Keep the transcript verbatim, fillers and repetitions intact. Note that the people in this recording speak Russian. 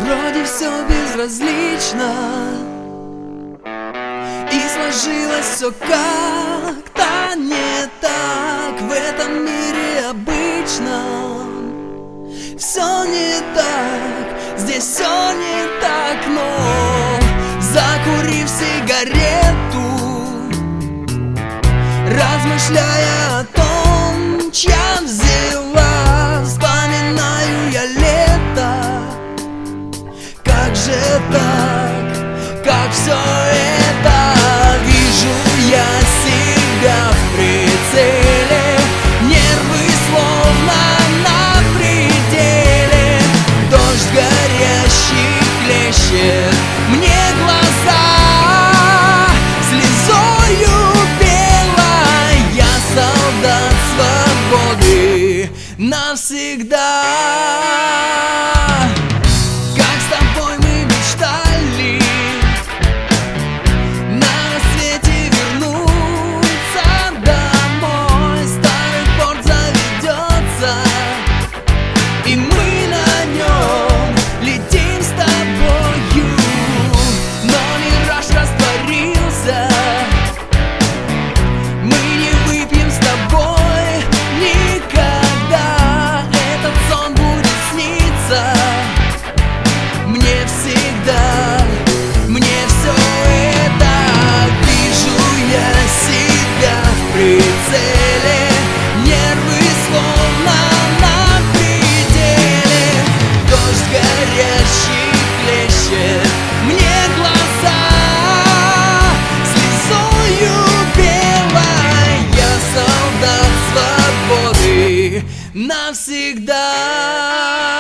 Вроде все безразлично, и сложилось все как-то не так. В этом мире обычном все не так, здесь все не так. Но закурив сигарету, размышляя о том, чья взяла, вспоминаю я лето. Как же так, как все это? Вижу я себя в прицеле, нервы словно на пределе. Дождь горящий хлещет мне глаза, слезою белой. Я солдат свободы навсегда. Нервы словно на пределе. Дождь горящий хлещет мне глаза, слезою белой. Я солдат свободы навсегда.